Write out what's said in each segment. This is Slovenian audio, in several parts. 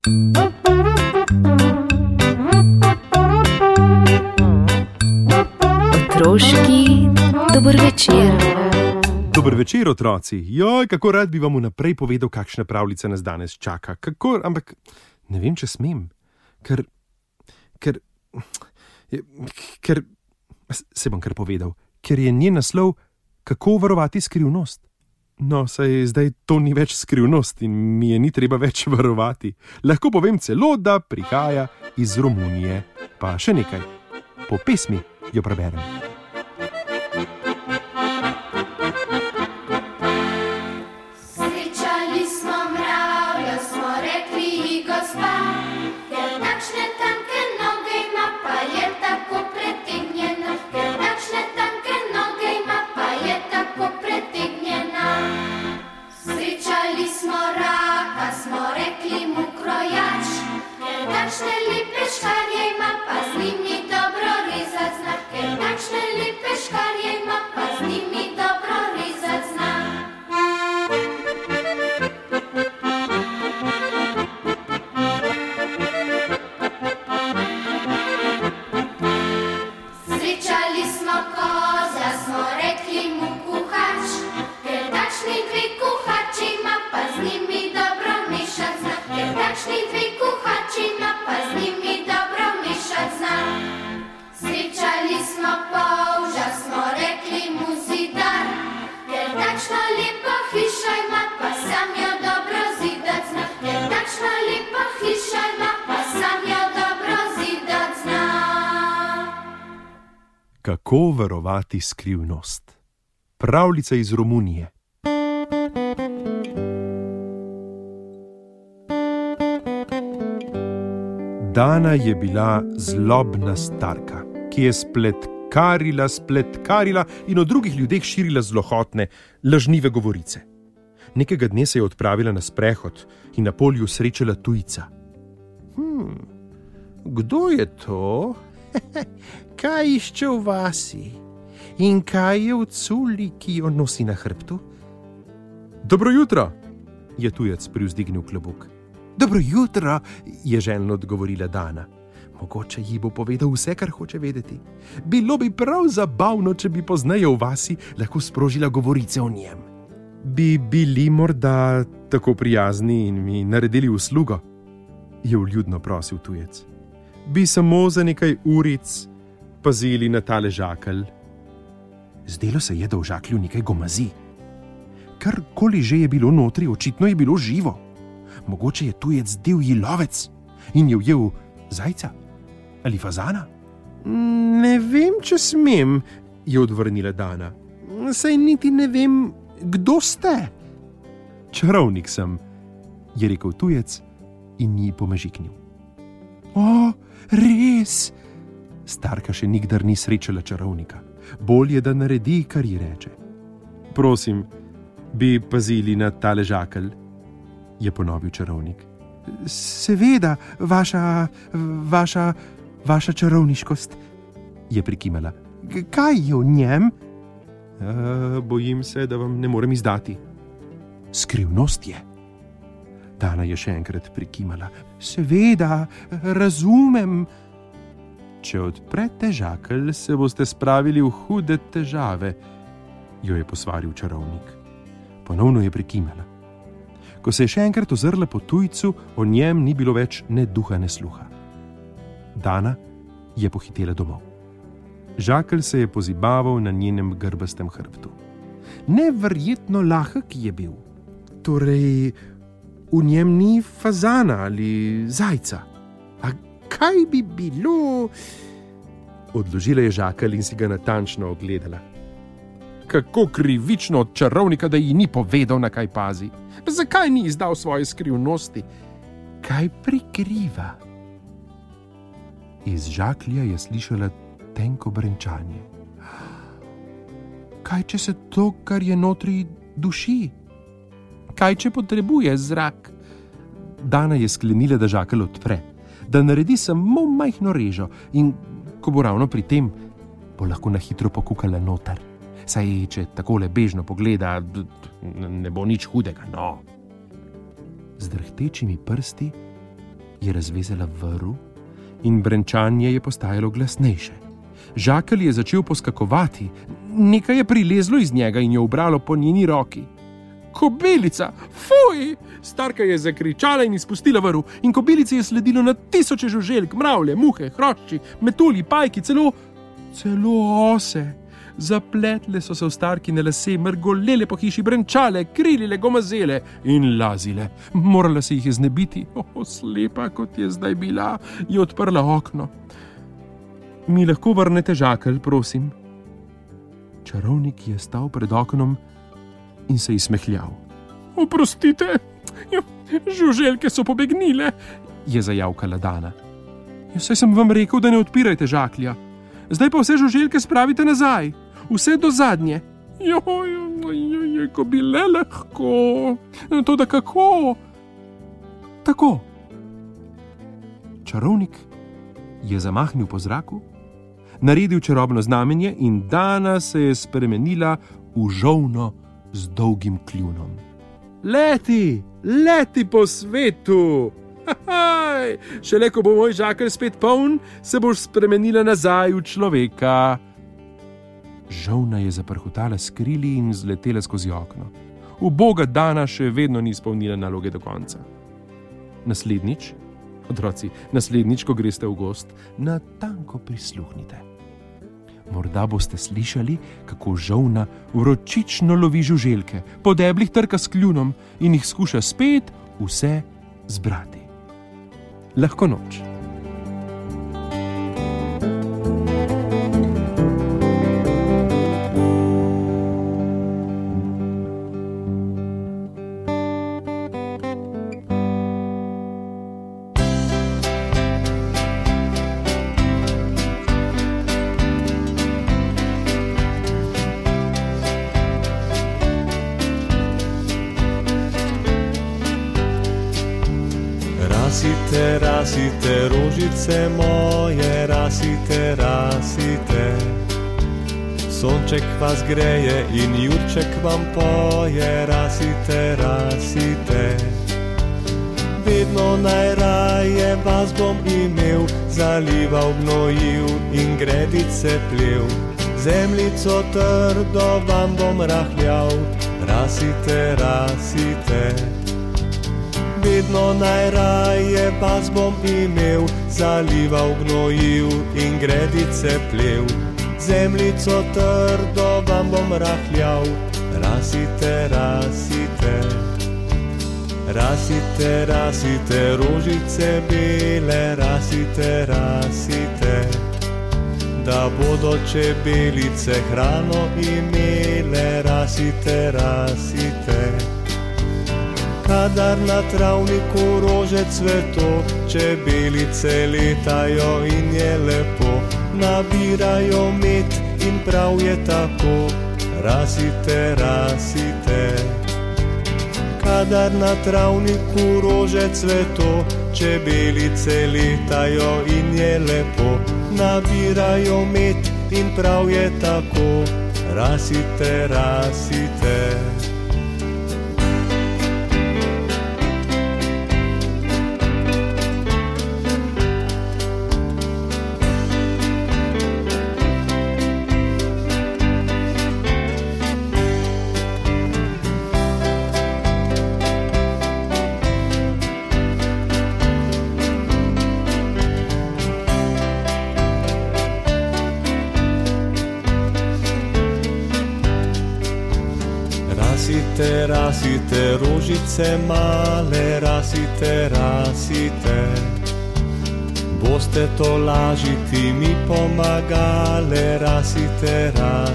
Otroški dober večer. Dober večer, otroci. Joj, kako rad bi vam vnaprej povedal, kakšna pravljica nas danes čaka. Ampak ne vem, če smem. Ker se bom kar povedal. Ker je njen naslov Kako varovati skrivnost. No, saj zdaj to ni več skrivnost in mi je ni treba več varovati. Lahko povem celo, da prihaja iz Romunije. Pa še nekaj. Po pesmi jo preberem. Kako varovati skrivnost. Pravljica iz Romunije. Dana je bila zlobna starka, ki je spletkarila in o drugih ljudeh širila zlohotne, lažnive govorice. Nekega dne se je odpravila na sprehod in na polju srečala tujca. Kdo je to? Kaj išče v vasi? In kaj je v culi, ki jo nosi na hrbtu? Dobro jutro, je tujec privzdignil klobuk. Dobro jutro, je željno odgovorila Dana. Mogoče ji bo povedal vse, kar hoče vedeti. Bilo bi prav zabavno, če bi pozneje v vasi lahko sprožila govorice o njem. Bi bili morda tako prijazni in mi naredili uslugo? Je vljudno prosil tujec. Bi samo za nekaj uric pazili na tale žakelj. Zdelo se je, da v žaklju nekaj gomazi. Karkoli že je bilo notri, očitno je bilo živo. Mogoče je tujec divji lovec in je ujel zajca ali fazana. Ne vem, če smem, je odvrnila Dana. Saj niti ne vem, kdo ste. Čarovnik sem, je rekel tujec in ji pomežiknil. O, res? Starka še nikdar ni srečala čarovnika. Bolje, da naredi, kar ji reče. Prosim, bi pazili na tale žakelj, je ponovil čarovnik. Seveda, vaša čarovniškost, je prikimala. Kaj je v njem? Bojim se, da vam ne morem izdati. Skrivnost je. Dana je še enkrat prikimala. Seveda, razumem. Če odprete žakelj, se boste spravili v hude težave, jo je posvaril čarovnik. Ponovno je prikimala. Ko se je še enkrat ozrla po tujcu, o njem ni bilo več ne duha, ne sluha. Dana je pohitela domov. Žakelj se je pozibaval na njenem grbastem hrbtu. Neverjetno lahek je bil. Torej, v njem ni fazana ali zajca. A kaj bi bilo? Odložila je žakelj in si ga natančno ogledala. Kako krivično od čarovnika, da ji ni povedal, na kaj pazi. Pa zakaj ni izdal svoje skrivnosti? Kaj prikriva? Iz žaklja je slišala tenko brenčanje. Kaj, če se to, kar je notri, duši? Kaj, če potrebuje zrak? Dana je sklenila, da žakelj odpre, da naredi samo majhno režo in ko bo ravno pri tem, bo lahko na hitro pokukala noter. Saj, če takole bežno pogleda, ne bo nič hudega, no. Z drhtečimi prsti je razvezala vrv in brenčanje je postajalo glasnejše. Žakelj je začel poskakovati, nekaj je prilezlo iz njega in jo ubralo po njeni roki. Kobilica, fuj! Starka je zakričala in izpustila vrv, in kobilici je sledilo na tisoče žuželk, mravlje, muhe, hrošči, metulji, pajki, celo ose. Zapletle so se v starkine lase, mrgolele po hiši, brenčale, krilile, gomazele in lazile. Morala se jih je znebiti. Slepa, kot je zdaj bila, je odprla okno. Mi lahko vrnete žakelj, prosim? Čarovnik je stal pred oknom in se izsmehljal. Oprostite, žuželke so pobegnile, je zajavkala Dana. Saj sem vam rekel, da ne odpirajte žaklja. Zdaj pa vse žuželke spravite nazaj, vse do zadnje. Ko bi le lahko, toda kako? Tako. Čarovnik je zamahnil po zraku, naredil čarobno znamenje in Dana se je spremenila v žolno z dolgim kljunom. Leti po svetu! Šele ko bo moj žakelj spet poln, se boš spremenila nazaj v človeka. Žolna je zaprhutala s krili in zletela skozi okno. Uboga Dana še vedno ni izpolnila naloge do konca. Naslednjič, otroci, ko greste v gozd, natanko prisluhnite. Morda boste slišali, kako žolna vročično lovi žuželke, po deblih trka s kljunom in jih skuša spet vse zbrati. Lahko noč. Rasite, rožice moje, rasite. Sonček vas greje in jurček vam poje, rasite. Vedno najraje vas bom imel, zalival, gnojil in gredice plev. Zemljico trdo vam bom rahljal, rasite. Vedno najraje vas bom imel, zalival, gnojil in gredice plev. Zemljico trdo vam bom rahljal, rasite. Rasite, rožice bele, rasite. Da bodo čebelice hrano imele, rasite. Kadar na travniku rože cveto, čebelice letajo in je lepo, nabirajo med in prav je tako, rasite. Kadar na travniku rože cveto, čebelice letajo in je lepo, nabirajo med in prav je tako, rasite. Rasite, rožice male, rasite. Boste to lažiti mi pomagale, rasite.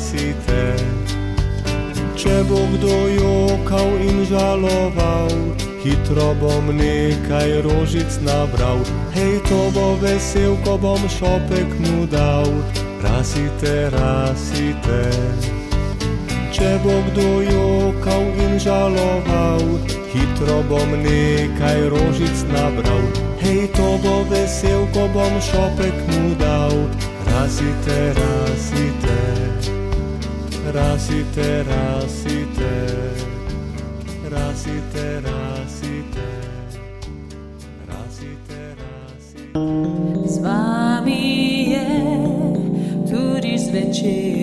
Če bo kdo jokal in žaloval, hitro bom nekaj rožic nabral. Hej, to bo vesel, ko bom šopek mu dal, rasite. Če bo kdo jokal in žaloval, hitro bom nekaj rožic nabral. Hej, to bo vesel, ko bom šopek mu dal, rasite. Rasite. večer.